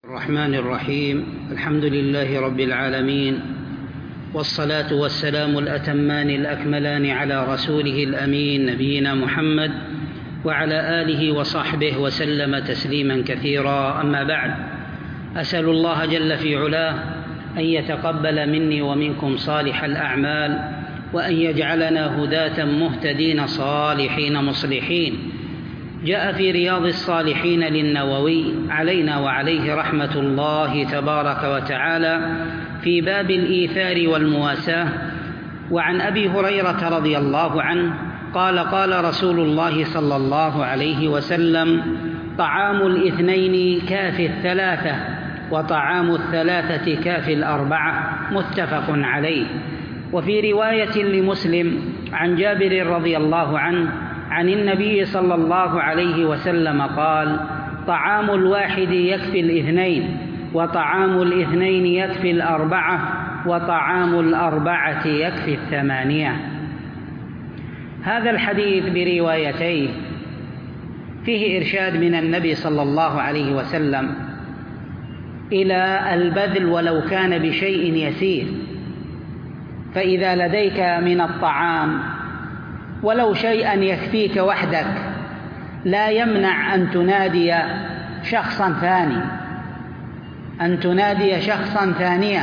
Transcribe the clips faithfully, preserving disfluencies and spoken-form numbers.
الرحمن الرحيم. الحمد لله رب العالمين، والصلاة والسلام الأتمان الأكملان على رسوله الأمين نبينا محمد وعلى آله وصحبه وسلم تسليما كثيرا. أما بعد، أسأل الله جل في علاه أن يتقبل مني ومنكم صالح الأعمال، وأن يجعلنا هداة مهتدين صالحين مصلحين. جاء في رياض الصالحين للنووي علينا وعليه رحمة الله تبارك وتعالى في باب الإيثار والمواساة، وعن أبي هريرة رضي الله عنه قال: قال رسول الله صلى الله عليه وسلم: طعام الاثنين كافي الثلاثة، وطعام الثلاثة كافي الأربعة، متفق عليه. وفي رواية لمسلم عن جابر رضي الله عنه عن النبي صلى الله عليه وسلم قال: طعام الواحد يكفي الاثنين، وطعام الاثنين يكفي الأربعة، وطعام الأربعة يكفي الثمانية. هذا الحديث بروايتيه فيه إرشاد من النبي صلى الله عليه وسلم إلى البذل ولو كان بشيء يسير. فإذا لديك من الطعام ولو شيئا يكفيك وحدك، لا يمنع أن تنادي شخصا ثاني أن تنادي شخصا ثانيا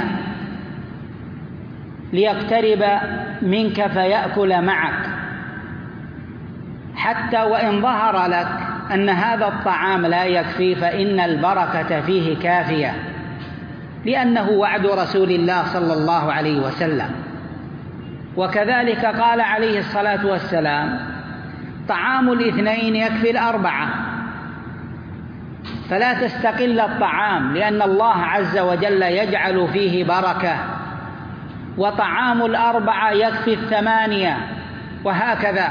ليقترب منك فيأكل معك، حتى وإن ظهر لك أن هذا الطعام لا يكفي، فإن البركة فيه كافية، لأنه وعد رسول الله صلى الله عليه وسلم. وكذلك قال عليه الصلاة والسلام: طعام الاثنين يكفي الأربعة. فلا تستقل الطعام، لأن الله عز وجل يجعل فيه بركة. وطعام الأربعة يكفي الثمانية، وهكذا.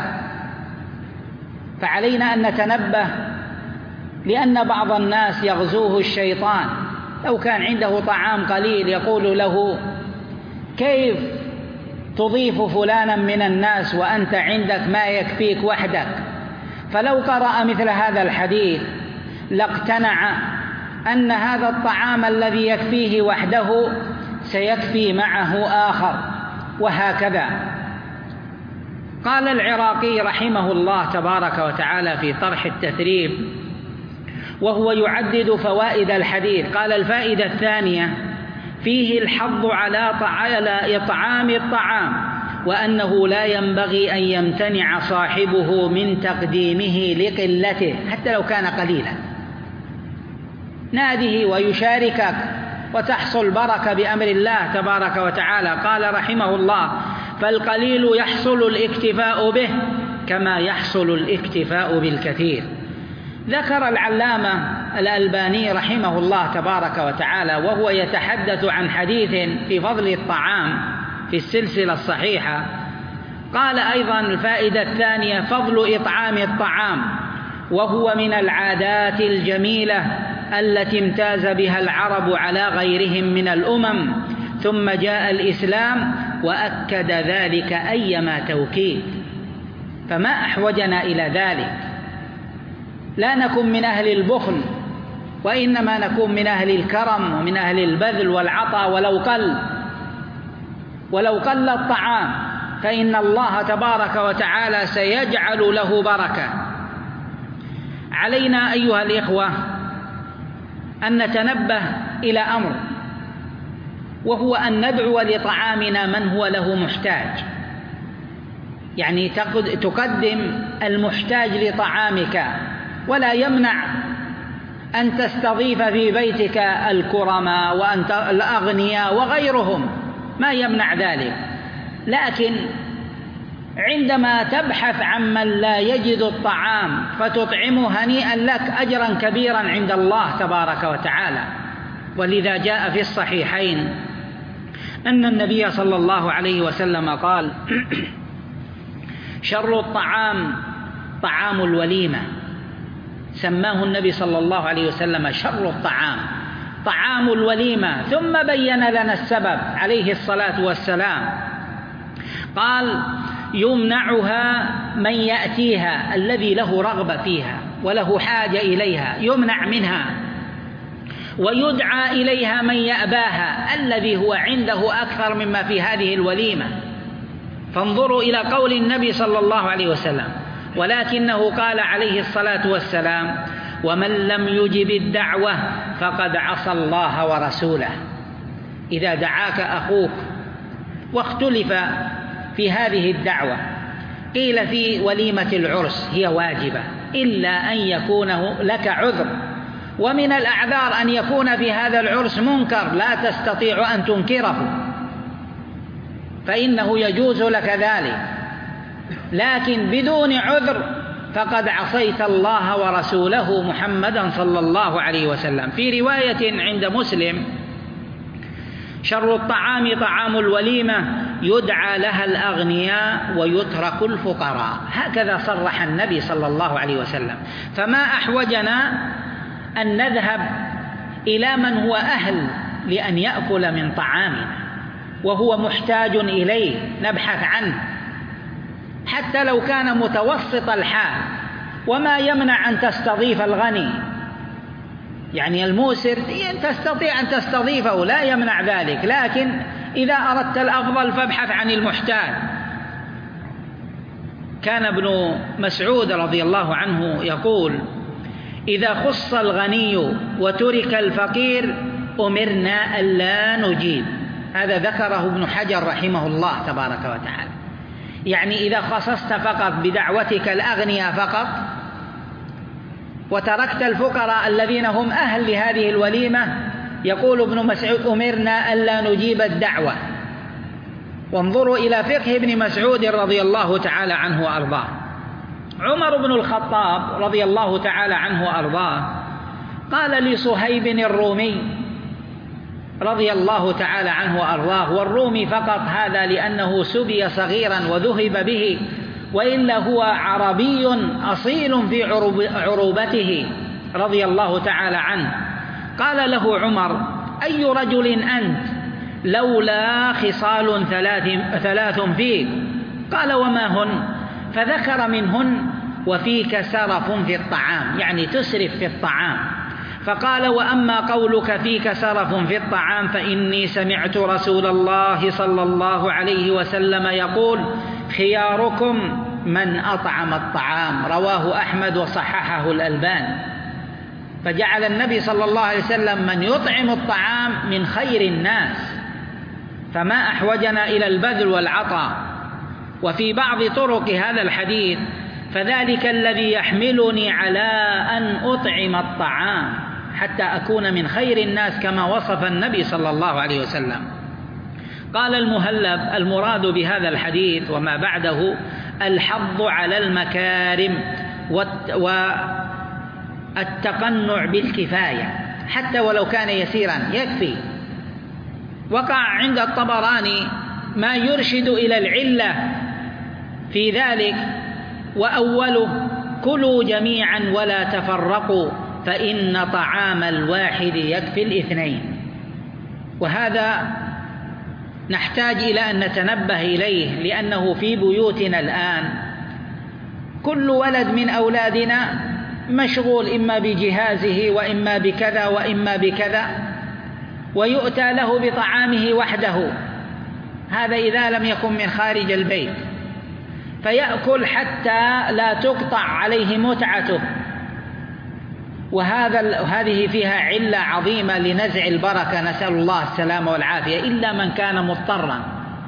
فعلينا أن نتنبه، لأن بعض الناس يغزوه الشيطان، لو كان عنده طعام قليل يقول له: كيف تضيف فلانا من الناس وأنت عندك ما يكفيك وحدك؟ فلو قرأ مثل هذا الحديث لاقتنع أن هذا الطعام الذي يكفيه وحده سيكفي معه آخر، وهكذا. قال العراقي رحمه الله تبارك وتعالى في طرح التثريب وهو يعدد فوائد الحديث، قال: الفائدة الثانية: فيه الحض على إطعام الطعام، وأنه لا ينبغي أن يمتنع صاحبه من تقديمه لقلته حتى لو كان قليلا. ناده ويشاركك وتحصل بركة بأمر الله تبارك وتعالى. قال رحمه الله: فالقليل يحصل الاكتفاء به كما يحصل الاكتفاء بالكثير. ذكر العلامة الألباني رحمه الله تبارك وتعالى وهو يتحدث عن حديث في فضل الطعام في السلسلة الصحيحة، قال أيضا: الفائدة الثانية فضل إطعام الطعام، وهو من العادات الجميلة التي امتاز بها العرب على غيرهم من الأمم، ثم جاء الإسلام وأكد ذلك أيما توكيد. فما أحوجنا إلى ذلك؟ لا نكون من أهل البخل، وإنما نكون من أهل الكرم ومن أهل البذل والعطاء، ولو قل ولو قل الطعام، فإن الله تبارك وتعالى سيجعل له بركة. علينا أيها الإخوة أن نتنبه إلى أمر، وهو أن ندعو لطعامنا من هو له محتاج. يعني تقدم المحتاج لطعامك، ولا يمنع أن تستضيف في بيتك الكرماء والأغنياء وغيرهم، ما يمنع ذلك. لكن عندما تبحث عن من لا يجد الطعام فتطعمه، هنيئا لك، أجرا كبيرا عند الله تبارك وتعالى. ولذا جاء في الصحيحين أن النبي صلى الله عليه وسلم قال: شر الطعام طعام الوليمة. سماه النبي صلى الله عليه وسلم شر الطعام طعام الوليمة، ثم بين لنا السبب عليه الصلاة والسلام. قال: يمنعها من يأتيها، الذي له رغبة فيها وله حاجة إليها يمنع منها، ويدعى إليها من يأباها الذي هو عنده أكثر مما في هذه الوليمة. فانظروا إلى قول النبي صلى الله عليه وسلم: ولكنه قال عليه الصلاة والسلام: ومن لم يجب الدعوة فقد عصى الله ورسوله. إذا دعاك أخوك واختلف في هذه الدعوة، قيل في وليمة العرس هي واجبة إلا أن يكون لك عذر، ومن الأعذار أن يكون في هذا العرس منكر لا تستطيع أن تنكره فإنه يجوز لك ذلك، لكن بدون عذر فقد عصيت الله ورسوله محمدا صلى الله عليه وسلم. في رواية عند مسلم: شر الطعام طعام الوليمة يدعى لها الأغنياء ويترك الفقراء. هكذا صرح النبي صلى الله عليه وسلم. فما أحوجنا أن نذهب إلى من هو أهل لأن يأكل من طعامنا وهو محتاج إليه، نبحث عنه حتى لو كان متوسط الحال. وما يمنع أن تستضيف الغني، يعني الموسر تستطيع أن تستضيفه، لا يمنع ذلك، لكن إذا أردت الأفضل فابحث عن المحتاج. كان ابن مسعود رضي الله عنه يقول: إذا خص الغني وترك الفقير أمرنا ألا نجيب. هذا ذكره ابن حجر رحمه الله تبارك وتعالى. يعني إذا خصصت فقط بدعوتك الأغنياء فقط وتركت الفقراء الذين هم أهل لهذه الوليمة، يقول ابن مسعود: أمرنا ألا نجيب الدعوة. وانظروا إلى فقه ابن مسعود رضي الله تعالى عنه وأرضاه. عمر بن الخطاب رضي الله تعالى عنه وأرضاه قال لصهيب الرومي رضي الله تعالى عنه وأرضاه، والرومي فقط هذا لأنه سبي صغيرا وذهب به، وإلا هو عربي أصيل في عروبته رضي الله تعالى عنه. قال له عمر: أي رجل أنت لولا خصال ثلاث, ثلاث فيك؟ قال: وما هن؟ فذكر منهن: وفيك سرف في الطعام، يعني تسرف في الطعام. فقال: وأما قولك فيك سرف في الطعام فإني سمعت رسول الله صلى الله عليه وسلم يقول: خياركم من أطعم الطعام. رواه أحمد وصححه الألباني. فجعل النبي صلى الله عليه وسلم من يطعم الطعام من خير الناس. فما أحوجنا إلى البذل والعطاء. وفي بعض طرق هذا الحديث: فذلك الذي يحملني على أن أطعم الطعام حتى أكون من خير الناس كما وصف النبي صلى الله عليه وسلم. قال المهلب: المراد بهذا الحديث وما بعده الحض على المكارم والتقنع بالكفاية، حتى ولو كان يسيرا يكفي. وقع عند الطبراني ما يرشد إلى العلة في ذلك، وأوله: كلوا جميعا ولا تفرقوا فإن طعام الواحد يكفي الاثنين. وهذا نحتاج إلى أن نتنبه إليه، لأنه في بيوتنا الآن كل ولد من أولادنا مشغول إما بجهازه وإما بكذا وإما بكذا، ويؤتى له بطعامه وحده، هذا إذا لم يكن من خارج البيت، فيأكل حتى لا تقطع عليه متعته. وهذا هذه فيها علة عظيمة لنزع البركة، نسأل الله السلامة والعافية، إلا من كان مضطرا.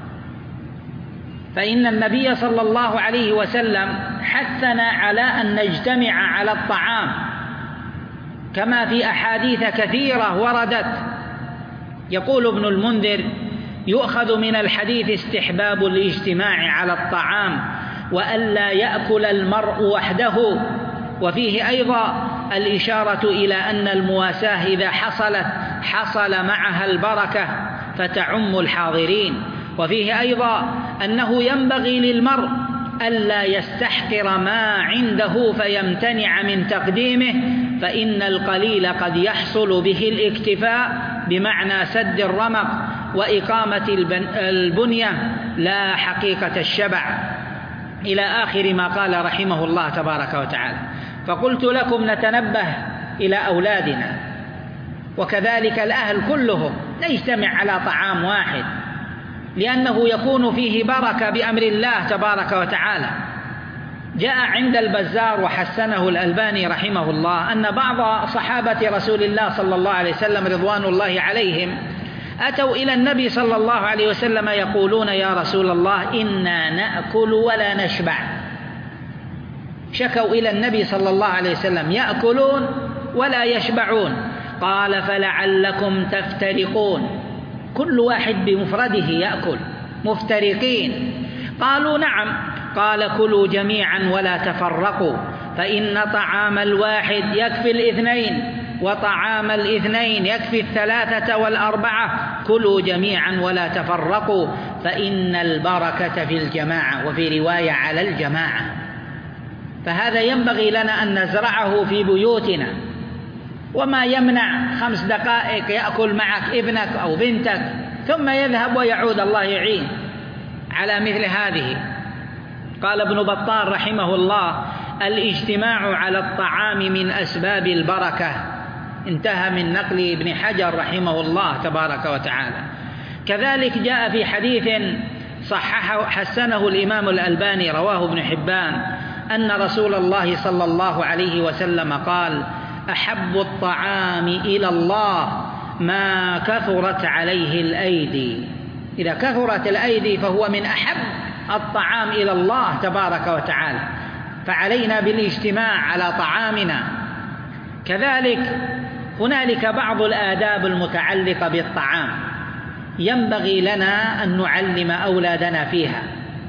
فإن النبي صلى الله عليه وسلم حثنا على أن نجتمع على الطعام، كما في أحاديث كثيرة وردت. يقول ابن المنذر: يؤخذ من الحديث استحباب الاجتماع على الطعام وألا يأكل المرء وحده. وفيه أيضا الإشارة إلى أن المواساة إذا حصلت حصل معها البركة فتعم الحاضرين. وفيه أيضا أنه ينبغي للمرء ألا يستحقر ما عنده فيمتنع من تقديمه، فإن القليل قد يحصل به الاكتفاء بمعنى سد الرمق وإقامة البنية لا حقيقة الشبع، إلى آخر ما قال رحمه الله تبارك وتعالى. فقلت لكم نتنبه إلى أولادنا، وكذلك الأهل كلهم نجتمع على طعام واحد، لأنه يكون فيه بركة بأمر الله تبارك وتعالى. جاء عند البزار وحسنه الألباني رحمه الله أن بعض صحابة رسول الله صلى الله عليه وسلم رضوان الله عليهم أتوا إلى النبي صلى الله عليه وسلم يقولون: يا رسول الله إنا نأكل ولا نشبع. شكوا إلى النبي صلى الله عليه وسلم يأكلون ولا يشبعون. قال: فلعلكم تفترقون، كل واحد بمفرده يأكل، مفترقين. قالوا: نعم. قال: كلوا جميعا ولا تفرقوا، فإن طعام الواحد يكفي الاثنين، وطعام الاثنين يكفي الثلاثة والأربعة. كلوا جميعا ولا تفرقوا، فإن البركة في الجماعة، وفي رواية على الجماعة. فهذا ينبغي لنا أن نزرعه في بيوتنا. وما يمنع خمس دقائق يأكل معك ابنك أو بنتك ثم يذهب ويعود، الله يعين على مثل هذه. قال ابن بطال رحمه الله: الاجتماع على الطعام من أسباب البركة. انتهى من نقل ابن حجر رحمه الله تبارك وتعالى. كذلك جاء في حديث صححه حسنه الإمام الألباني رواه ابن حبان أن رسول الله صلى الله عليه وسلم قال: أحب الطعام إلى الله ما كثرت عليه الأيدي. إذا كثرت الأيدي فهو من أحب الطعام إلى الله تبارك وتعالى، فعلينا بالاجتماع على طعامنا. كذلك هنالك بعض الآداب المتعلقة بالطعام ينبغي لنا أن نعلم أولادنا فيها،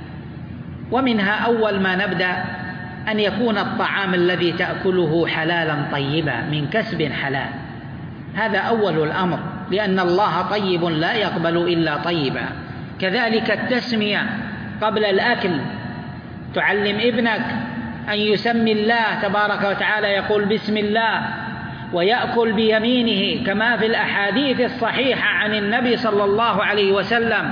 ومنها أول ما نبدأ أن يكون الطعام الذي تأكله حلالا طيبا من كسب حلال. هذا أول الأمر، لأن الله طيب لا يقبل إلا طيبا. كذلك التسمية قبل الأكل، تعلم ابنك أن يسمي الله تبارك وتعالى، يقول بسم الله ويأكل بيمينه، كما في الأحاديث الصحيحة عن النبي صلى الله عليه وسلم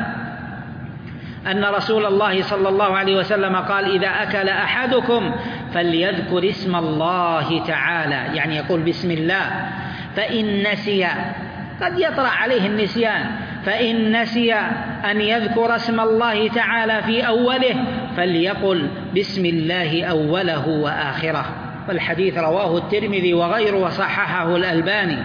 أن رسول الله صلى الله عليه وسلم قال: إذا أكل أحدكم فليذكر اسم الله تعالى، يعني يقول بسم الله. فإن نسي، قد يطرأ عليه النسيان، فإن نسي أن يذكر اسم الله تعالى في أوله فليقل بسم الله أوله وآخره. والحديث رواه الترمذي وغيره وصححه الألباني.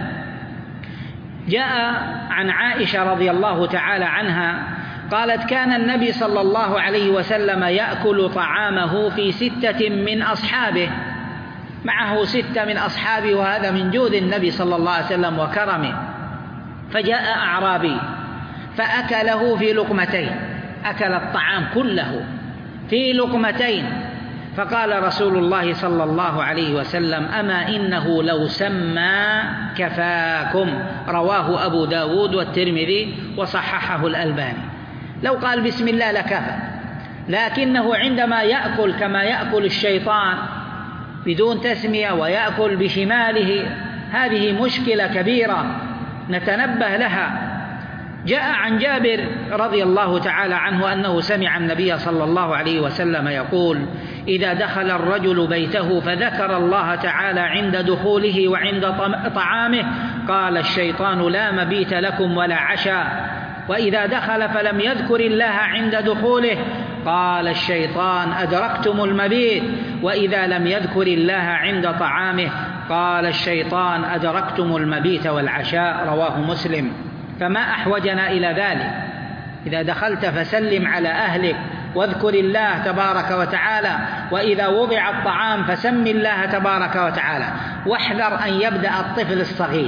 جاء عن عائشة رضي الله تعالى عنها قالت: كان النبي صلى الله عليه وسلم يأكل طعامه في ستة من أصحابه، معه ستة من أصحابه، وهذا من جود النبي صلى الله عليه وسلم وكرمه. فجاء أعرابي فأكله في لقمتين، أكل الطعام كله في لقمتين. فقال رسول الله صلى الله عليه وسلم: أما إنه لو سمى كفاكم. رواه أبو داود والترمذي وصححه الألباني. لو قال بسم الله لكفى، لكنه عندما يأكل كما يأكل الشيطان بدون تسمية ويأكل بشماله، هذه مشكلة كبيرة نتنبه لها. جاء عن جابر رضي الله تعالى عنه أنه سمع النبي صلى الله عليه وسلم يقول: إذا دخل الرجل بيته فذكر الله تعالى عند دخوله وعند طعامه قال الشيطان: لا مبيت لكم ولا عشاء. وإذا دخل فلم يذكر الله عند دخوله قال الشيطان: أدركتم المبيت. وإذا لم يذكر الله عند طعامه قال الشيطان: أدركتم المبيت والعشاء. رواه مسلم. فما أحوجنا إلى ذلك؟ إذا دخلت فسلم على أهلك واذكر الله تبارك وتعالى، وإذا وضع الطعام فسم الله تبارك وتعالى. واحذر أن يبدأ الطفل الصغير،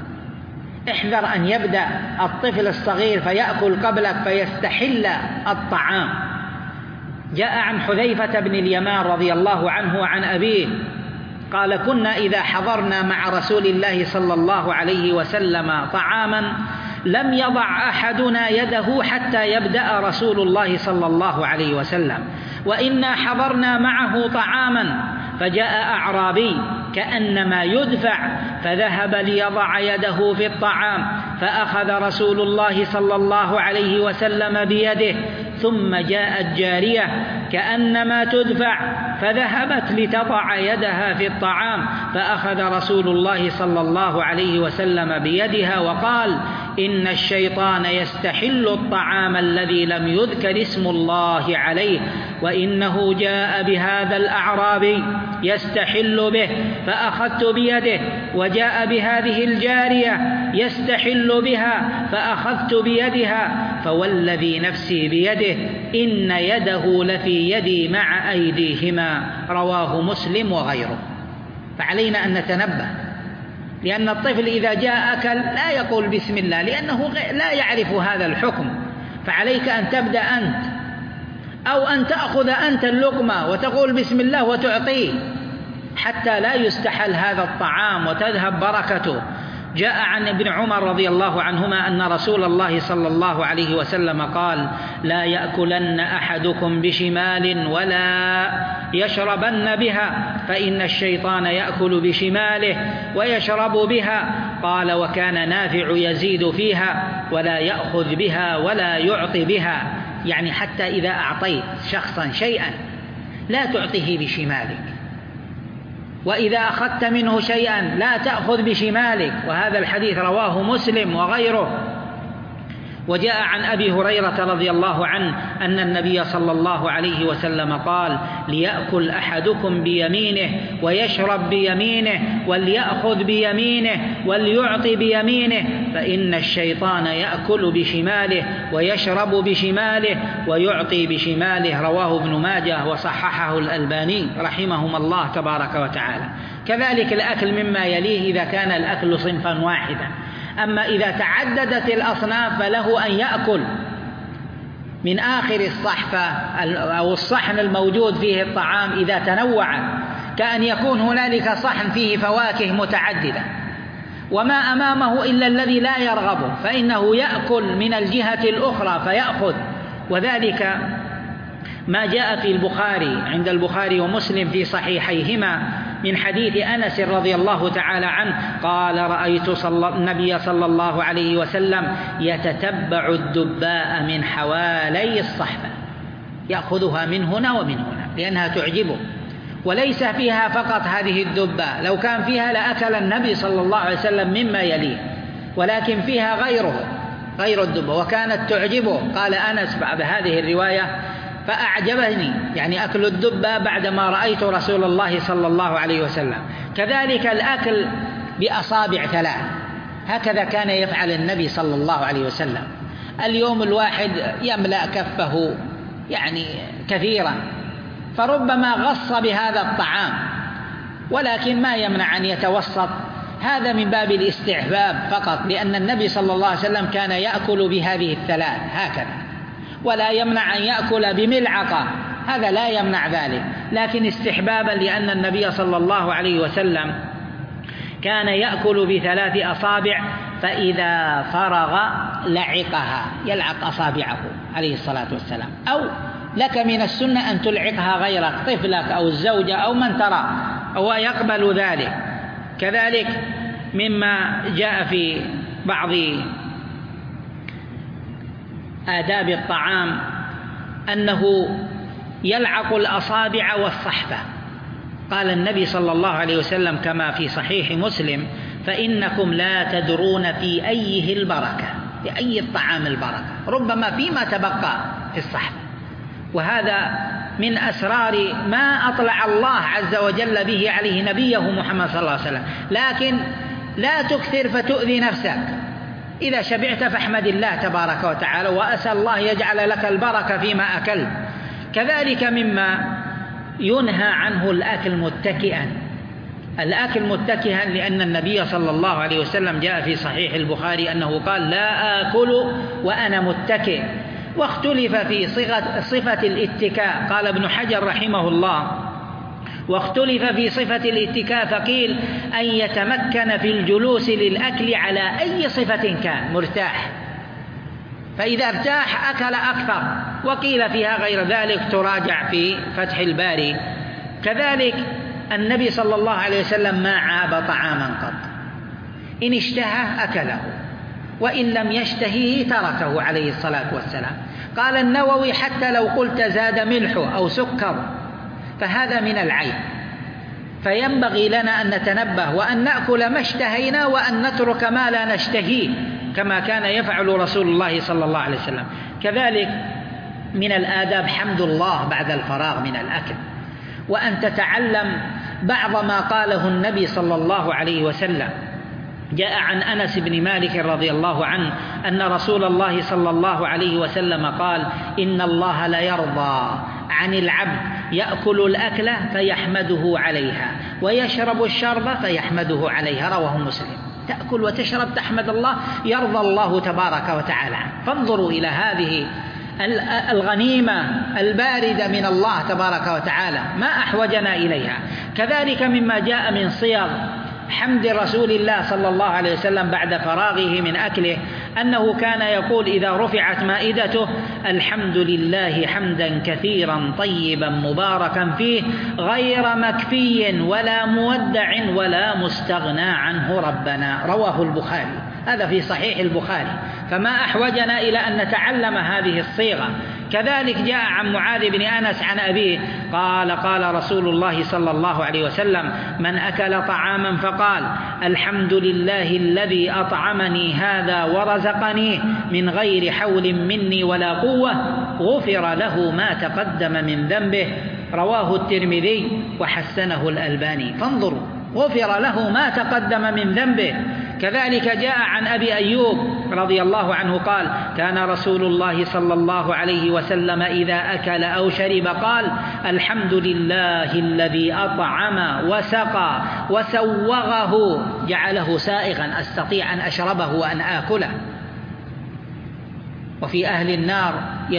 احذر أن يبدأ الطفل الصغير فيأكل قبلك فيستحل الطعام. جاء عن حذيفة بن اليمان رضي الله عنه وعن أبيه قال: كنا إذا حضرنا مع رسول الله صلى الله عليه وسلم طعاما لم يضع أحدنا يده حتى يبدأ رسول الله صلى الله عليه وسلم، وإنا حضرنا معه طعاما فجاء أعرابي كأنما يدفع فذهب ليضع يده في الطعام، فأخذ رسول الله صلى الله عليه وسلم بيده ثم جاءت جارية كأنما تدفع فذهبت لتضع يدها في الطعام، فأخذ رسول الله صلى الله عليه وسلم بيدها وقال: إن الشيطان يستحل الطعام الذي لم يذكر اسم الله عليه، وإنه جاء بهذا الأعرابي يستحل به فأخذت بيده، وجاء بهذه الجارية يستحل بها فأخذت بيدها، فوالذي نفسي بيده إن يده لفي يدي مع أيديهما. رواه مسلم وغيره. فعلينا أن نتنبه، لأن الطفل إذا جاء أكل لا يقول بسم الله لأنه لا يعرف هذا الحكم، فعليك أن تبدأ أنت، أو أن تأخذ أنت اللقمة وتقول بسم الله وتعطيه حتى لا يستحل هذا الطعام وتذهب بركته. جاء عن ابن عمر رضي الله عنهما أن رسول الله صلى الله عليه وسلم قال: لا يأكلن أحدكم بشمال ولا يشربن بها، فإن الشيطان يأكل بشماله ويشرب بها. قال: وكان نافع يزيد فيها: ولا يأخذ بها ولا يعطي بها. يعني حتى إذا أعطيت شخصا شيئا لا تعطيه بشمالك، وإذا أخذت منه شيئا لا تأخذ بشمالك. وهذا الحديث رواه مسلم وغيره. وجاء عن أبي هريرة رضي الله عنه أن النبي صلى الله عليه وسلم قال: ليأكل أحدكم بيمينه ويشرب بيمينه وليأخذ بيمينه وليعطي بيمينه، فإن الشيطان يأكل بشماله ويشرب بشماله ويعطي بشماله. رواه ابن ماجه وصححه الألباني رحمهم الله تبارك وتعالى. كذلك الأكل مما يليه إذا كان الأكل صنفا واحدا. أما إذا تعددت الأصناف فله أن يأكل من آخر الصحفة أو الصحن الموجود فيه الطعام إذا تنوع، كأن يكون هنالك صحن فيه فواكه متعددة وما أمامه إلا الذي لا يرغبه، فإنه يأكل من الجهة الأخرى فيأخذ. وذلك ما جاء في البخاري عند البخاري ومسلم في صحيحيهما من حديث أنس رضي الله تعالى عنه قال: رأيت صلى النبي صلى الله عليه وسلم يتتبع الدباء من حوالي الصحفة، يأخذها من هنا ومن هنا لأنها تعجبه، وليس فيها فقط هذه الدباء، لو كان فيها لأكل النبي صلى الله عليه وسلم مما يليه، ولكن فيها غيره غير الدباء وكانت تعجبه. قال أنس بعد هذه الرواية: فأعجبني يعني أكل الدبة بعدما رأيت رسول الله صلى الله عليه وسلم. كذلك الأكل بأصابع ثلاث، هكذا كان يفعل النبي صلى الله عليه وسلم. اليوم الواحد يملأ كفه يعني كثيرا، فربما غص بهذا الطعام، ولكن ما يمنع أن يتوسط، هذا من باب الاستحباب فقط، لأن النبي صلى الله عليه وسلم كان يأكل بهذه الثلاث هكذا، ولا يمنع أن يأكل بملعقة، هذا لا يمنع ذلك، لكن استحبابا لأن النبي صلى الله عليه وسلم كان يأكل بثلاث أصابع، فإذا فرغ لعقها، يلعق أصابعه عليه الصلاة والسلام. أو لك من السنة أن تلعقها غيرك، طفلك أو الزوجة أو من ترى، هو يقبل ذلك. كذلك مما جاء في بعض آداب الطعام أنه يلعق الأصابع والصحفة. قال النبي صلى الله عليه وسلم كما في صحيح مسلم: فإنكم لا تدرون في أيه البركة، في أي الطعام البركة، ربما فيما تبقى في الصحفة. وهذا من أسرار ما أطلع الله عز وجل به عليه نبيه محمد صلى الله عليه وسلم. لكن لا تكثر فتؤذي نفسك، إذا شبعت فاحمد الله تبارك وتعالى وأسأل الله يجعل لك البركة فيما أكلت. كذلك مما ينهى عنه الأكل متكئا، الأكل متكئا، لأن النبي صلى الله عليه وسلم جاء في صحيح البخاري أنه قال: لا آكل وأنا متكئ. واختلف في صفة, صفة الاتكاء. قال ابن حجر رحمه الله: واختلف في صفة الاتكاء، فقيل أن يتمكن في الجلوس للأكل على أي صفة كان مرتاح، فإذا ارتاح أكل أكثر، وقيل فيها غير ذلك، تراجع في فتح الباري. كذلك النبي صلى الله عليه وسلم ما عاب طعاما قط، إن اشتهى أكله، وإن لم يشتهيه تركه عليه الصلاة والسلام. قال النووي حتى لو قلت زاد ملح أو سكر فهذا من العيب، فينبغي لنا أن نتنبه وأن نأكل ما اشتهينا وأن نترك ما لا نشتهيه كما كان يفعل رسول الله صلى الله عليه وسلم. كذلك من الآداب حمد الله بعد الفراغ من الأكل، وأن تتعلم بعض ما قاله النبي صلى الله عليه وسلم. جاء عن أنس بن مالك رضي الله عنه أن رسول الله صلى الله عليه وسلم قال: إن الله ليرضى عن العبد يأكل الأكل فيحمده عليها ويشرب الشرب فيحمده عليها، رواه مسلم. تأكل وتشرب تحمد الله، يرضى الله تبارك وتعالى. فانظروا إلى هذه الغنيمة الباردة من الله تبارك وتعالى، ما أحوجنا إليها. كذلك مما جاء من صيغ حمد رسول الله صلى الله عليه وسلم بعد فراغه من أكله أنه كان يقول إذا رفعت مائدته: الحمد لله حمدا كثيرا طيبا مباركا فيه غير مكفي ولا مودع ولا مستغنى عنه ربنا، رواه البخاري. هذا في صحيح البخاري، فما أحوجنا إلى أن نتعلم هذه الصيغة. كذلك جاء عن معاذ بن أنس عن أبيه قال: قال رسول الله صلى الله عليه وسلم: من أكل طعاما فقال: الحمد لله الذي أطعمني هذا ورزقني من غير حول مني ولا قوة غفر له ما تقدم من ذنبه، رواه الترمذي وحسنه الألباني. فانظروا، غفر له ما تقدم من ذنبه. كذلك جاء عن أبي أيوب رضي الله عنه قال: كان رسول الله صلى الله عليه وسلم إذا أكل أو شرب قال: الحمد لله الذي أطعم وسقى وسوغه، جعله سائغا أستطيع أن أشربه وأن آكله. وفي أهل النار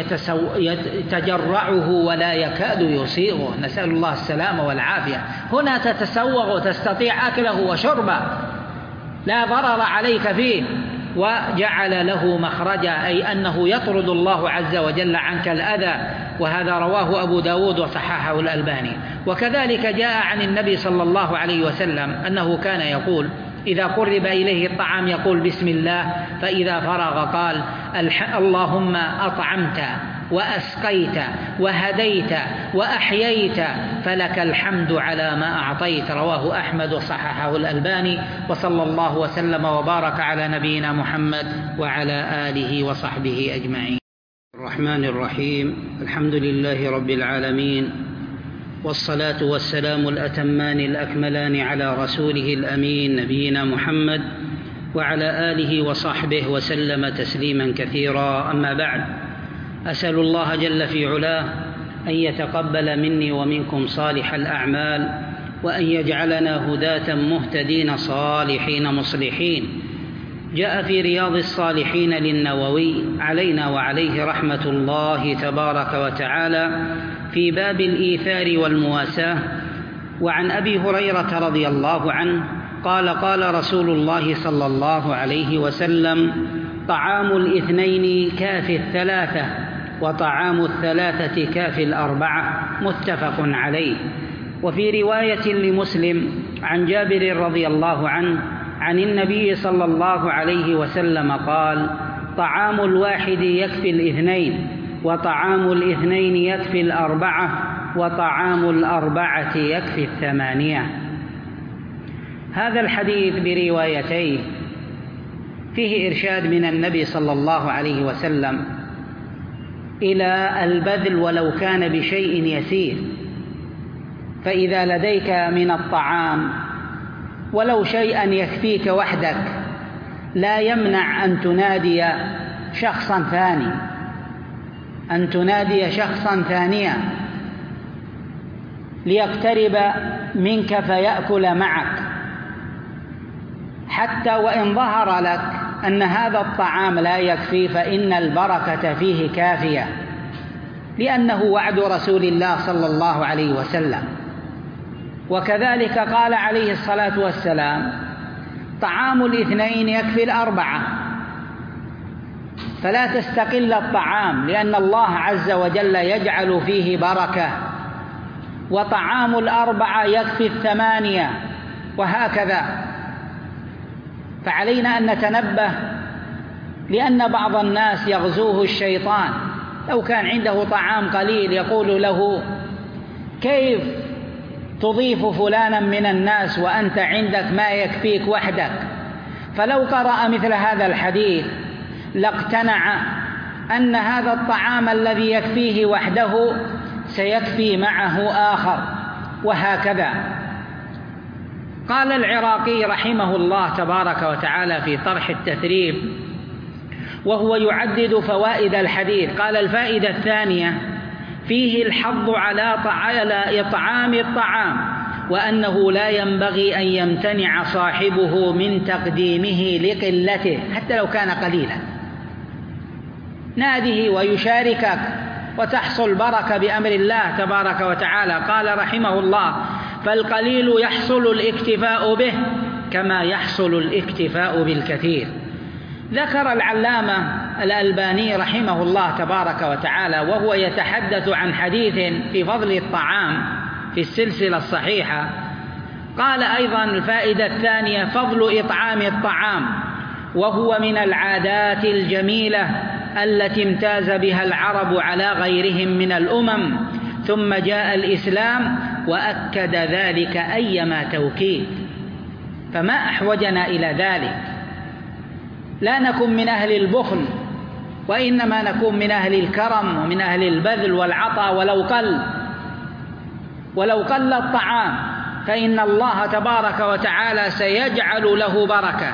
يتجرعه ولا يكاد يصيغه، نسأل الله السلامة والعافية. هنا تتسوغ وتستطيع أكله وشربه، لا ضرر عليك فيه، وجعل له مخرجا، أي أنه يطرد الله عز وجل عنك الأذى. وهذا رواه أبو داود وصححه الألباني. وكذلك جاء عن النبي صلى الله عليه وسلم أنه كان يقول إذا قرب إليه الطعام يقول بسم الله، فإذا فرغ قال: اللهم أطعمت وأسقيت وهديت وأحييت فلك الحمد على ما أعطيت، رواه أحمد وصححه الألباني. وصلى الله وسلم وبارك على نبينا محمد وعلى آله وصحبه أجمعين. الرحمن الرحيم. الحمد لله رب العالمين، والصلاة والسلام الأتمان الأكملان على رسوله الأمين نبينا محمد وعلى آله وصحبه وسلم تسليما كثيرا. أما بعد، أسأل الله جل في علاه أن يتقبل مني ومنكم صالح الأعمال، وأن يجعلنا هداة مهتدين صالحين مصلحين. جاء في رياض الصالحين للنووي علينا وعليه رحمة الله تبارك وتعالى في باب الإيثار والمواساة، وعن أبي هريرة رضي الله عنه قال: قال رسول الله صلى الله عليه وسلم: طعام الاثنين كافي الثلاثة، وطعام الثلاثة كافي الأربعة، متفق عليه. وفي رواية لمسلم عن جابر رضي الله عنه عن النبي صلى الله عليه وسلم قال: طعام الواحد يكفي الاثنين، وطعام الاثنين يكفي الأربعة، وطعام الأربعة يكفي الثمانية. هذا الحديث بروايتيه فيه إرشاد من النبي صلى الله عليه وسلم إلى البذل ولو كان بشيء يسير. فإذا لديك من الطعام ولو شيئا يكفيك وحدك، لا يمنع أن تنادي شخصا ثاني أن تنادي شخصا ثانيا ليقترب منك فيأكل معك، حتى وإن ظهر لك أن هذا الطعام لا يكفي فإن البركة فيه كافية، لأنه وعد رسول الله صلى الله عليه وسلم. وكذلك قال عليه الصلاة والسلام: طعام الاثنين يكفي الأربعة، فلا تستقل الطعام، لأن الله عز وجل يجعل فيه بركة. وطعام الأربعة يكفي الثمانية، وهكذا. فعلينا أن نتنبه، لأن بعض الناس يغزوه الشيطان لو كان عنده طعام قليل يقول له: كيف تضيف فلانا من الناس وأنت عندك ما يكفيك وحدك؟ فلو قرأ مثل هذا الحديث لاقتنع أن هذا الطعام الذي يكفيه وحده سيكفي معه آخر، وهكذا. قال العراقي رحمه الله تبارك وتعالى في طرح التثريب وهو يعدد فوائد الحديث، قال: الفائدة الثانية فيه الحض على إطعام الطعام، وأنه لا ينبغي أن يمتنع صاحبه من تقديمه لقلته حتى لو كان قليلا. ناده ويشاركك وتحصل بركة بأمر الله تبارك وتعالى. قال رحمه الله: فالقليل يحصل الاكتفاء به كما يحصل الاكتفاء بالكثير. ذكر العلامة الألباني رحمه الله تبارك وتعالى وهو يتحدث عن حديث في فضل الطعام في السلسلة الصحيحة، قال أيضا: الفائدة الثانية فضل إطعام الطعام، وهو من العادات الجميلة التي امتاز بها العرب على غيرهم من الأمم، ثم جاء الإسلام وأكد ذلك أيما توكيد، فما أحوجنا إلى ذلك. لا نكن من أهل البخل، وإنما نكون من أهل الكرم ومن أهل البذل والعطاء، ولو قل ولو قل الطعام فإن الله تبارك وتعالى سيجعل له بركة.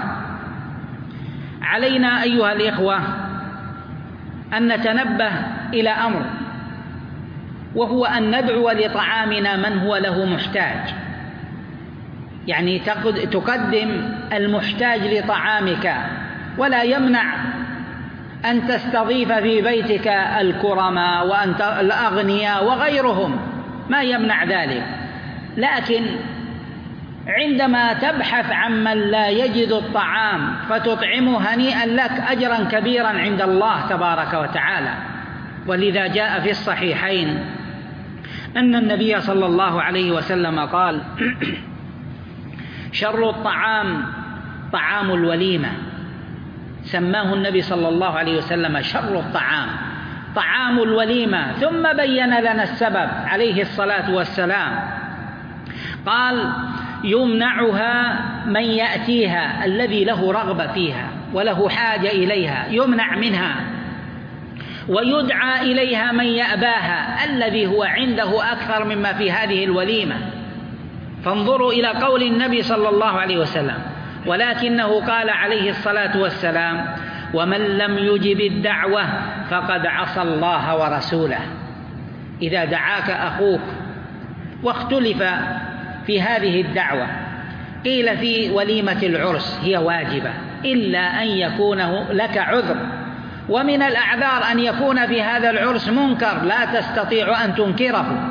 علينا أيها الإخوة أن نتنبه إلى أمر، وهو أن ندعو لطعامنا من هو له محتاج، يعني تقدم المحتاج لطعامك، ولا يمنع أن تستضيف في بيتك الكرماء والأغنياء وغيرهم، ما يمنع ذلك، لكن عندما تبحث عن من لا يجد الطعام فتطعمه هنيئا لك أجرا كبيرا عند الله تبارك وتعالى. ولذا جاء في الصحيحين أن النبي صلى الله عليه وسلم قال: شر الطعام طعام الوليمة. سماه النبي صلى الله عليه وسلم شر الطعام طعام الوليمة، ثم بين لنا السبب عليه الصلاة والسلام، قال: يمنعها من يأتيها، الذي له رغبة فيها وله حاجة إليها يمنع منها، ويدعى إليها من يأباها، الذي هو عنده أكثر مما في هذه الوليمة. فانظروا إلى قول النبي صلى الله عليه وسلم، ولكنه قال عليه الصلاة والسلام: ومن لم يجب الدعوة فقد عصى الله ورسوله. إذا دعاك أخوك، واختلف في هذه الدعوة، قيل في وليمة العرس هي واجبة إلا أن يكون لك عذر، ومن الأعذار أن يكون في هذا العرس منكر لا تستطيع أن تنكره،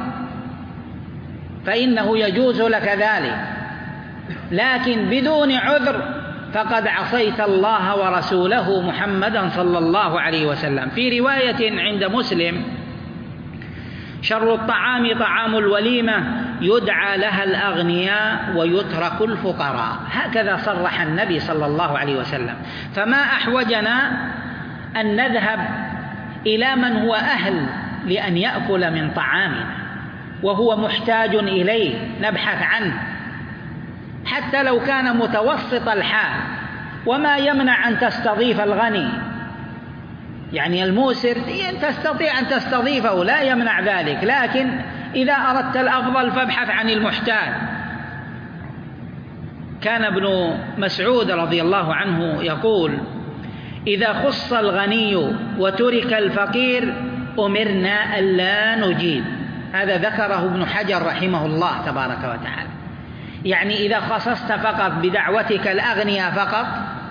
فإنه يجوز لك ذلك، لكن بدون عذر فقد عصيت الله ورسوله محمدا صلى الله عليه وسلم. في رواية عند مسلم: شر الطعام طعام الوليمة يدعى لها الأغنياء ويترك الفقراء. هكذا صرح النبي صلى الله عليه وسلم. فما أحوجنا أن نذهب إلى من هو أهل لأن يأكل من طعامنا وهو محتاج إليه، نبحث عنه حتى لو كان متوسط الحال. وما يمنع أن تستضيف الغني، يعني الموسر تستطيع أن تستضيفه، لا يمنع ذلك، لكن إذا أردت الأفضل فابحث عن المحتاج. كان ابن مسعود رضي الله عنه يقول: إذا خص الغني وترك الفقير أمرنا ألا نجيب. هذا ذكره ابن حجر رحمه الله تبارك وتعالى، يعني إذا خصصت فقط بدعوتك الأغنياء فقط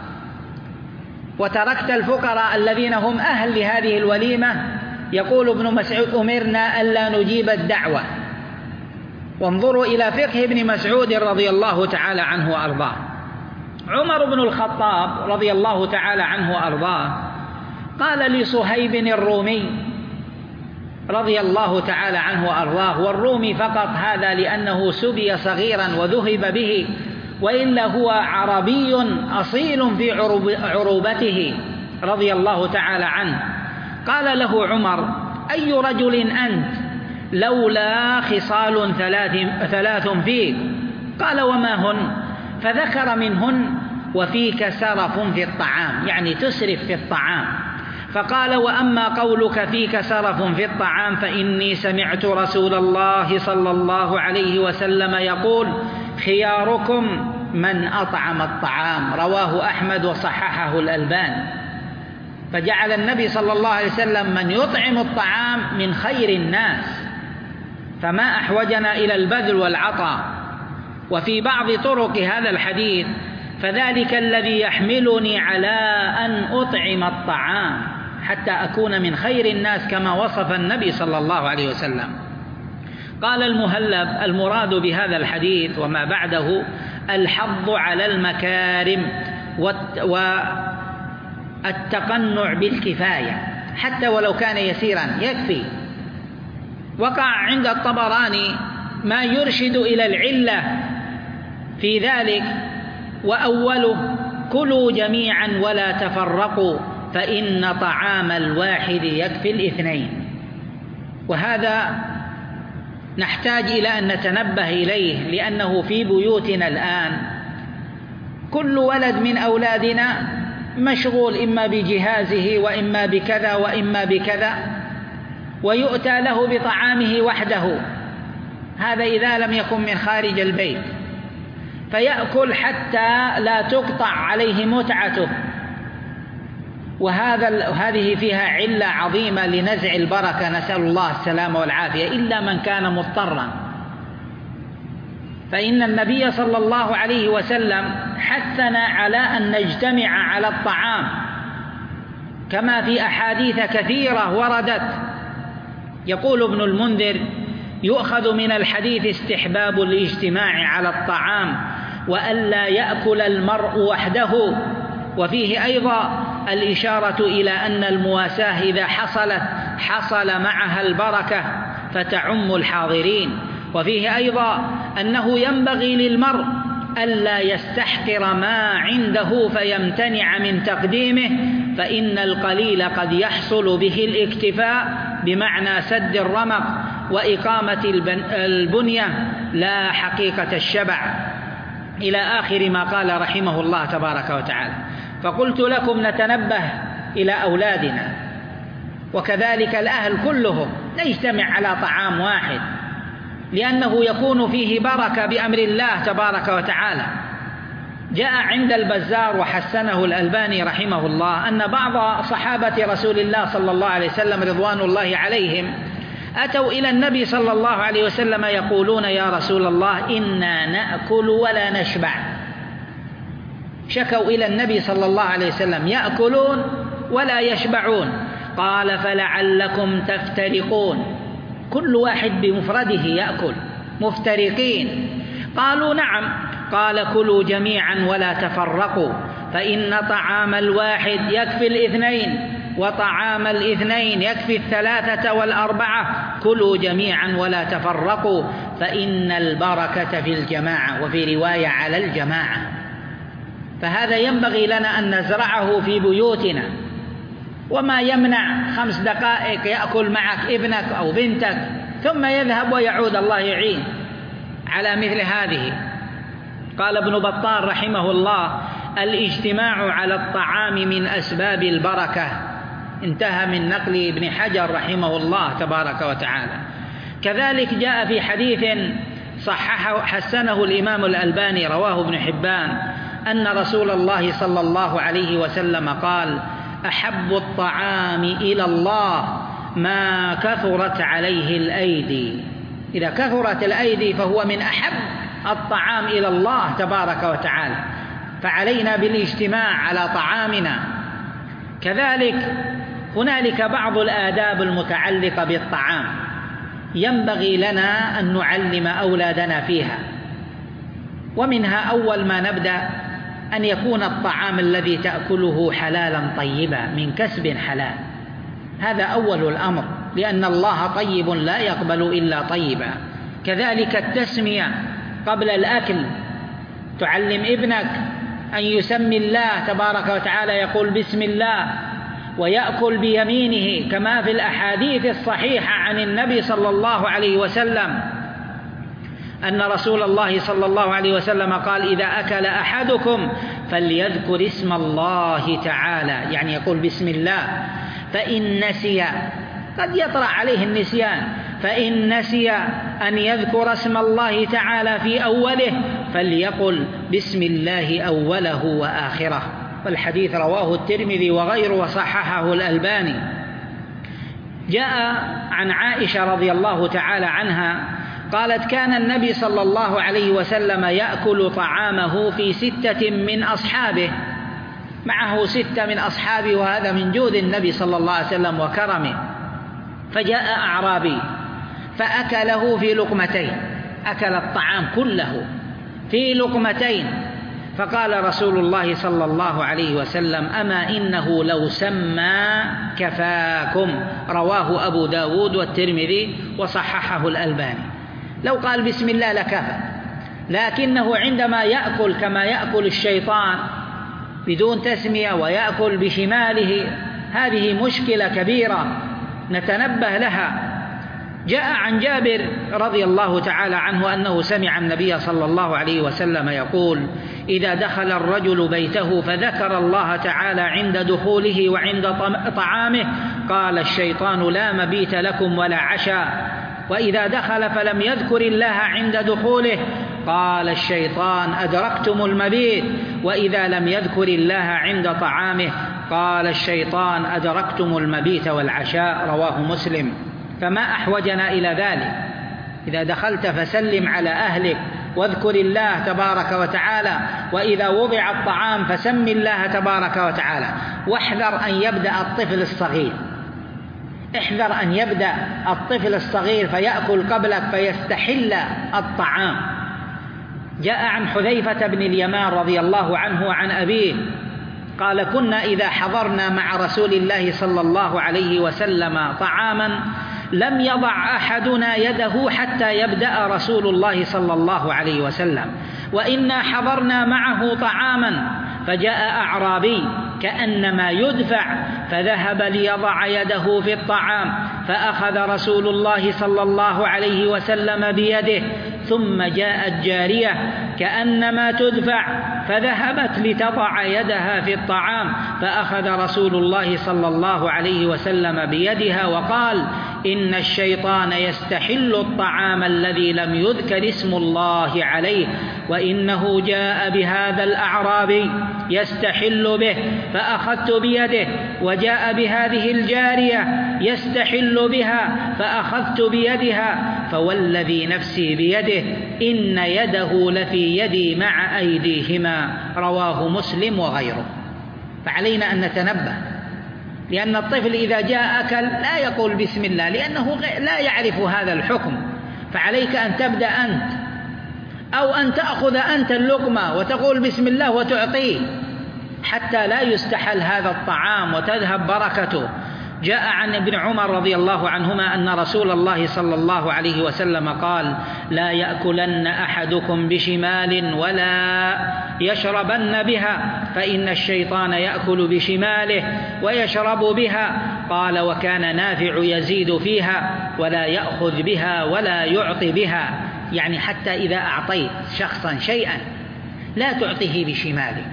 وتركت الفقراء الذين هم أهل لهذه الوليمة، يقول ابن مسعود: أمرنا ألا نجيب الدعوة. وانظروا إلى فقه ابن مسعود رضي الله تعالى عنه وأرضاه. عمر بن الخطاب رضي الله تعالى عنه وأرضاه قال لصهيب الرومي رضي الله تعالى عنه وأرضاه، والرومي فقط هذا لأنه سبي صغيرا وذهب به، وإلا هو عربي أصيل في عروبته رضي الله تعالى عنه. قال له عمر: أي رجل أنت لولا خصال ثلاث, ثلاث فيك؟ قال وما هن؟ فذكر منهن وفيك سرف في الطعام، يعني تسرف في الطعام. فقال وأما قولك فيك سرف في الطعام فإني سمعت رسول الله صلى الله عليه وسلم يقول خياركم من أطعم الطعام، رواه أحمد وصححه الألباني. فجعل النبي صلى الله عليه وسلم من يطعم الطعام من خير الناس، فما أحوجنا إلى البذل والعطاء. وفي بعض طرق هذا الحديث فذلك الذي يحملني على أن أطعم الطعام حتى أكون من خير الناس كما وصف النبي صلى الله عليه وسلم. قال المهلب المراد بهذا الحديث وما بعده الحض على المكارم والتقنع بالكفاية حتى ولو كان يسيرا يكفي. وقع عند الطبراني ما يرشد إلى العلة في ذلك، وأوله كلوا جميعا ولا تفرقوا فإن طعام الواحد يكفي الاثنين. وهذا نحتاج إلى أن نتنبه إليه، لأنه في بيوتنا الآن كل ولد من أولادنا مشغول إما بجهازه وإما بكذا وإما بكذا، ويؤتى له بطعامه وحده، هذا إذا لم يكن من خارج البيت، فيأكل حتى لا تقطع عليه متعته. وهذا هذه فيها علة عظيمة لنزع البركة، نسأل الله السلامة والعافية، إلا من كان مضطرا. فإن النبي صلى الله عليه وسلم حثنا على أن نجتمع على الطعام، كما في أحاديث كثيرة وردت. يقول ابن المنذر يؤخذ من الحديث استحباب الاجتماع على الطعام وألا يأكل المرء وحده، وفيه أيضا الإشارة إلى أن المواساة إذا حصلت حصل معها البركة فتعم الحاضرين. وفيه أيضا أنه ينبغي للمرء ألا يستحقر ما عنده فيمتنع من تقديمه، فإن القليل قد يحصل به الاكتفاء بمعنى سد الرمق وإقامة البنية لا حقيقة الشبع، إلى آخر ما قال رحمه الله تبارك وتعالى. فقلت لكم نتنبه إلى أولادنا، وكذلك الأهل كلهم نجتمع على طعام واحد، لأنه يكون فيه بركة بأمر الله تبارك وتعالى. جاء عند البزار وحسنه الألباني رحمه الله أن بعض صحابة رسول الله صلى الله عليه وسلم رضوان الله عليهم أتوا إلى النبي صلى الله عليه وسلم يقولون يا رسول الله إنا نأكل ولا نشبع. شكوا إلى النبي صلى الله عليه وسلم يأكلون ولا يشبعون. قال فلعلكم تفترقون، كل واحد بمفرده يأكل، مفترقين. قالوا نعم. قال كلوا جميعا ولا تفرقوا فإن طعام الواحد يكفي الاثنين وطعام الاثنين يكفي الثلاثة والأربعة، كلوا جميعا ولا تفرقوا فإن البركة في الجماعة، وفي رواية على الجماعة. فهذا ينبغي لنا أن نزرعه في بيوتنا. وما يمنع خمس دقائق يأكل معك ابنك أو بنتك ثم يذهب ويعود، الله يعين على مثل هذه. قال ابن بطال رحمه الله الاجتماع على الطعام من أسباب البركة، انتهى من نقل ابن حجر رحمه الله تبارك وتعالى. كذلك جاء في حديث صححه حسنه الإمام الألباني رواه ابن حبان أن رسول الله صلى الله عليه وسلم قال أحب الطعام إلى الله ما كثرت عليه الأيدي. إذا كثرت الأيدي فهو من أحب الطعام إلى الله تبارك وتعالى، فعلينا بالاجتماع على طعامنا. كذلك هنالك بعض الآداب المتعلقة بالطعام ينبغي لنا أن نعلم أولادنا فيها، ومنها أول ما نبدأ أن يكون الطعام الذي تأكله حلالا طيبا من كسب حلال، هذا أول الأمر، لأن الله طيب لا يقبل إلا طيبا. كذلك التسمية قبل الأكل، تعلم ابنك أن يسمي الله تبارك وتعالى، يقول بسم الله، ويأكل بيمينه، كما في الأحاديث الصحيحة عن النبي صلى الله عليه وسلم أن رسول الله صلى الله عليه وسلم قال: إذا أكل أحدكم فليذكر اسم الله تعالى، يعني يقول بسم الله، فإن نسي، قد يطرأ عليه النسيان، فإن نسي أن يذكر اسم الله تعالى في أوله فليقل بسم الله أوله وآخره. والحديث رواه الترمذي وغيره وصححه الألباني. جاء عن عائشة رضي الله تعالى عنها قالت: كان النبي صلى الله عليه وسلم يأكل طعامه في ستة من أصحابه، معه ستة من أصحابه، وهذا من جود النبي صلى الله عليه وسلم وكرمه. فجاء أعرابي فأكله في لقمتين، أكل الطعام كله في لقمتين، فقال رسول الله صلى الله عليه وسلم: أما إنه لو سمى كفاكم. رواه أبو داود والترمذي وصححه الألباني. لو قال بسم الله لكفى، لكنه عندما يأكل كما يأكل الشيطان بدون تسمية ويأكل بشماله، هذه مشكلة كبيرة نتنبه لها. جاء عن جابر رضي الله تعالى عنه أنه سمع النبي صلى الله عليه وسلم يقول: إذا دخل الرجل بيته فذكر الله تعالى عند دخوله وعند طعامه قال الشيطان: لا مبيت لكم ولا عشاء. وإذا دخل فلم يذكر الله عند دخوله قال الشيطان: أدركتم المبيت. وإذا لم يذكر الله عند طعامه قال الشيطان: أدركتم المبيت والعشاء. رواه مسلم. فما أحوجنا إلى ذلك؟ إذا دخلت فسلم على أهلك واذكر الله تبارك وتعالى، وإذا وضع الطعام فسم الله تبارك وتعالى. واحذر أن يبدأ الطفل الصغير، احذر أن يبدأ الطفل الصغير فيأكل قبلك فيستحل الطعام. جاء عن حذيفة بن اليمان رضي الله عنه وعن أبيه قال: كنا إذا حضرنا مع رسول الله صلى الله عليه وسلم طعاما لم يضع أحدنا يده حتى يبدأ رسول الله صلى الله عليه وسلم، وإنا حضرنا معه طعاما فجاء أعرابي كأنما يدفع فذهب ليضع يده في الطعام، فأخذ رسول الله صلى الله عليه وسلم بيده، ثم جاءت جارية كأنما تدفع فذهبت لتضع يدها في الطعام، فأخذ رسول الله صلى الله عليه وسلم بيدها وقال: إن الشيطان يستحل الطعام الذي لم يذكر اسم الله عليه، وإنه جاء بهذا الأعرابي يستحل به فأخذت بيده، وجاء بهذه الجارية يستحل بها فأخذت بيدها، فوالذي نفسي بيده إن يده لفي يدي مع أيديهما. رواه مسلم وغيره. فعلينا أن نتنبه، لأن الطفل إذا جاء أكل لا يقول بسم الله لأنه لا يعرف هذا الحكم، فعليك أن تبدأ أنت، أو أن تأخذ أنت اللقمة وتقول بسم الله وتعطيه حتى لا يستحل هذا الطعام وتذهب بركته. جاء عن ابن عمر رضي الله عنهما أن رسول الله صلى الله عليه وسلم قال: لا يأكلن أحدكم بشمال ولا يشربن بها، فإن الشيطان يأكل بشماله ويشرب بها. قال: وكان نافع يزيد فيها ولا يأخذ بها ولا يعطي بها، يعني حتى إذا أعطيت شخصا شيئا لا تعطيه بشمالك،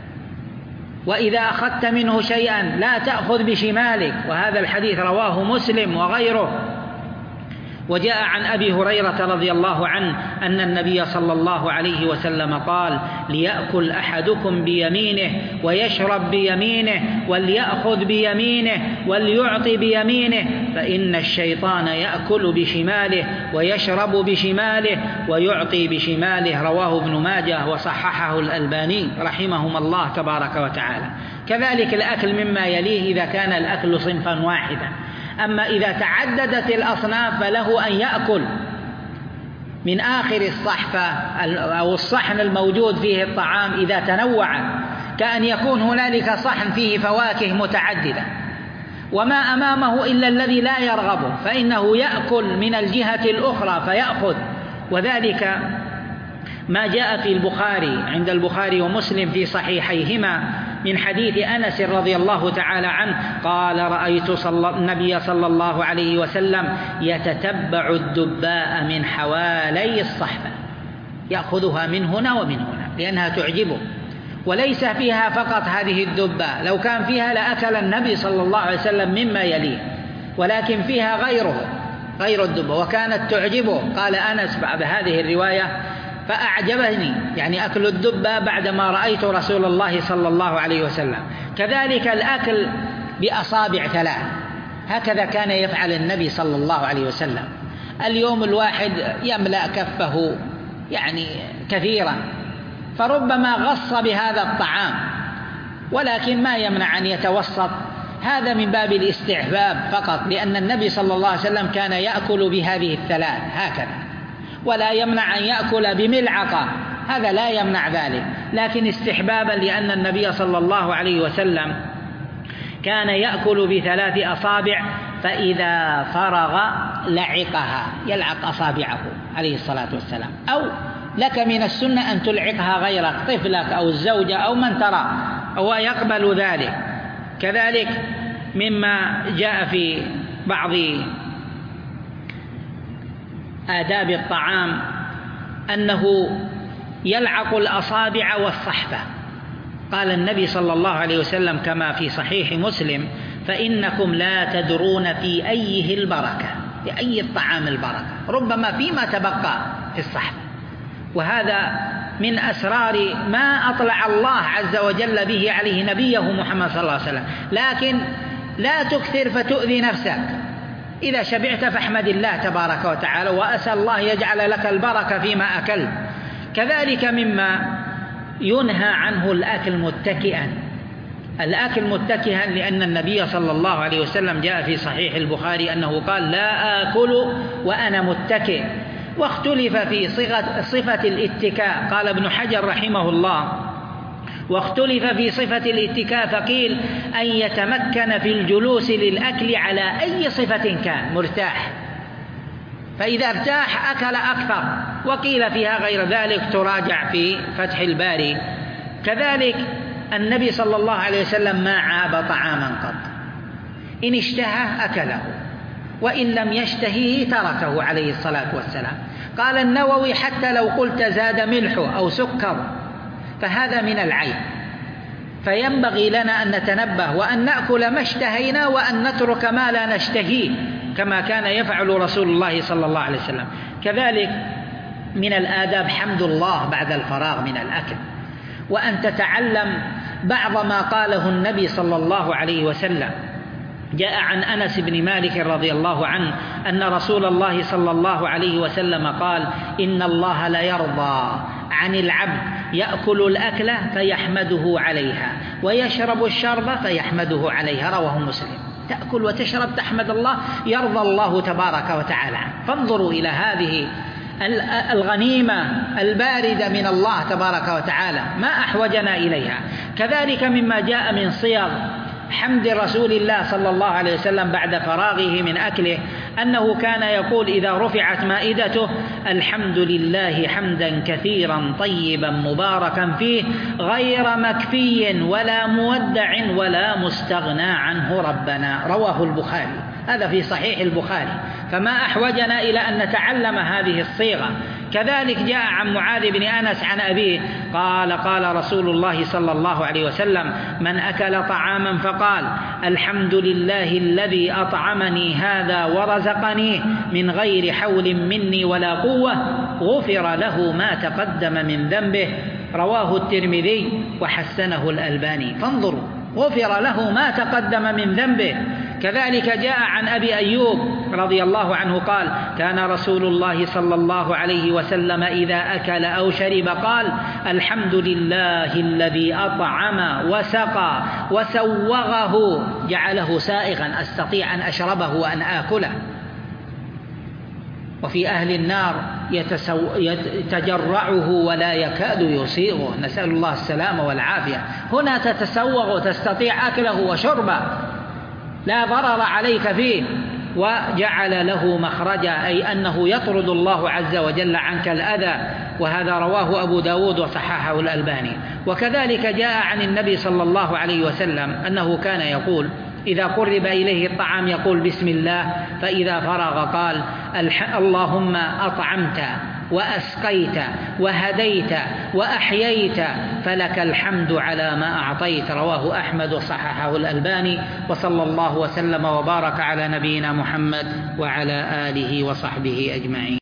وإذا أخذت منه شيئا لا تأخذ بشمالك. وهذا الحديث رواه مسلم وغيره. وجاء عن أبي هريرة رضي الله عنه أن النبي صلى الله عليه وسلم قال: ليأكل أحدكم بيمينه ويشرب بيمينه وليأخذ بيمينه وليعطي بيمينه، فإن الشيطان يأكل بشماله ويشرب بشماله ويعطي بشماله. رواه ابن ماجه وصححه الألباني رحمهم الله تبارك وتعالى. كذلك الأكل مما يليه إذا كان الأكل صنفا واحدا. أما إذا تعددت الأصناف فله أن يأكل من آخر الصحفة أو الصحن الموجود فيه الطعام إذا تنوع، كأن يكون هنالك صحن فيه فواكه متعددة وما أمامه إلا الذي لا يرغبه فإنه يأكل من الجهة الأخرى فيأخذ. وذلك ما جاء في البخاري عند البخاري ومسلم في صحيحيهما من حديث أنس رضي الله تعالى عنه قال رأيت صلى النبي صلى الله عليه وسلم يتتبع الدباء من حوالي الصحفة، يأخذها من هنا ومن هنا لأنها تعجبه، وليس فيها فقط هذه الدباء، لو كان فيها لأكل النبي صلى الله عليه وسلم مما يليه، ولكن فيها غيره غير الدباء وكانت تعجبه. قال أنس بعد هذه الرواية فأعجبني يعني أكل الدباء بعدما رأيت رسول الله صلى الله عليه وسلم. كذلك الأكل بأصابع ثلاث، هكذا كان يفعل النبي صلى الله عليه وسلم. اليوم الواحد يملأ كفه يعني كثيرا، فربما غص بهذا الطعام، ولكن ما يمنع أن يتوسط، هذا من باب الاستحباب فقط، لأن النبي صلى الله عليه وسلم كان يأكل بهذه الثلاث هكذا، ولا يمنع أن يأكل بملعقة، هذا لا يمنع ذلك، لكن استحبابا لأن النبي صلى الله عليه وسلم كان يأكل بثلاث أصابع، فإذا فرغ لعقها، يلعق أصابعه عليه الصلاة والسلام. أو لك من السنة أن تلعقها غيرك، طفلك أو الزوجة أو من ترى، هو يقبل ذلك. كذلك مما جاء في بعض آداب الطعام أنه يلعق الأصابع والصحفة. قال النبي صلى الله عليه وسلم كما في صحيح مسلم فإنكم لا تدرون في أيه البركة، في أي الطعام البركة، ربما فيما تبقى في الصحفة، وهذا من أسرار ما أطلع الله عز وجل به عليه نبيه محمد صلى الله عليه وسلم. لكن لا تكثر فتؤذي نفسك، إذا شبعت فاحمد الله تبارك وتعالى وأسأل الله يجعل لك البركة فيما أكلت. كذلك مما ينهى عنه الأكل متكئا، الأكل متكئا، لأن النبي صلى الله عليه وسلم جاء في صحيح البخاري أنه قال لا آكل وأنا متكئ. واختلف في صفة الاتكاء، قال ابن حجر رحمه الله واختلف في صفة الاتكاء، فقيل أن يتمكن في الجلوس للأكل على أي صفة كان مرتاح، فإذا ارتاح أكل أكثر، وقيل فيها غير ذلك، تراجع في فتح الباري. كذلك النبي صلى الله عليه وسلم ما عاب طعاما قط، إن اشتهى أكله، وإن لم يشتهيه تركه عليه الصلاة والسلام. قال النووي حتى لو قلت زاد ملح أو سكر فهذا من العيب، فينبغي لنا أن نتنبه وأن نأكل ما اشتهينا وأن نترك ما لا نشتهيه، كما كان يفعل رسول الله صلى الله عليه وسلم. كذلك من الآداب حمد الله بعد الفراغ من الأكل، وأن تتعلم بعض ما قاله النبي صلى الله عليه وسلم. جاء عن أنس بن مالك رضي الله عنه أن رسول الله صلى الله عليه وسلم قال إن الله لا يرضى عن العبد يأكل الأكل فيحمده عليها ويشرب الشرب فيحمده عليها، رواه مسلم. تأكل وتشرب تحمد الله، يرضى الله تبارك وتعالى. فانظروا إلى هذه الغنيمة الباردة من الله تبارك وتعالى، ما أحوجنا إليها. كذلك مما جاء من صيغ حمد رسول الله صلى الله عليه وسلم بعد فراغه من أكله أنه كان يقول إذا رفعت مائدته الحمد لله حمدا كثيرا طيبا مباركا فيه غير مكفي ولا مودع ولا مستغنى عنه ربنا، رواه البخاري، هذا في صحيح البخاري. فما أحوجنا إلى أن نتعلم هذه الصيغة. كذلك جاء عن معاذ بن أنس عن أبيه قال قال رسول الله صلى الله عليه وسلم من أكل طعاما فقال الحمد لله الذي أطعمني هذا ورزقني من غير حول مني ولا قوة غفر له ما تقدم من ذنبه، رواه الترمذي وحسنه الألباني. فانظروا، غفر له ما تقدم من ذنبه. كذلك جاء عن أبي أيوب رضي الله عنه قال كان رسول الله صلى الله عليه وسلم إذا أكل أو شرب قال الحمد لله الذي أطعم وسقى وسوغه، جعله سائغا أستطيع أن أشربه وأن آكله. وفي أهل النار يتجرعه ولا يكاد يصيغه، نسأل الله السلامة والعافية. هنا تتسوغ وتستطيع أكله وشربه، لا ضرر عليك فيه. وجعل له مخرجا، أي أنه يطرد الله عز وجل عنك الأذى، وهذا رواه أبو داود وصححه الألباني. وكذلك جاء عن النبي صلى الله عليه وسلم أنه كان يقول إذا قرب إليه الطعام يقول بسم الله، فإذا فرغ قال اللهم أطعمت وأسقيت وهديت وأحييت فلك الحمد على ما أعطيت، رواه أحمد وصححه الألباني. وصلى الله وسلم وبارك على نبينا محمد وعلى آله وصحبه أجمعين.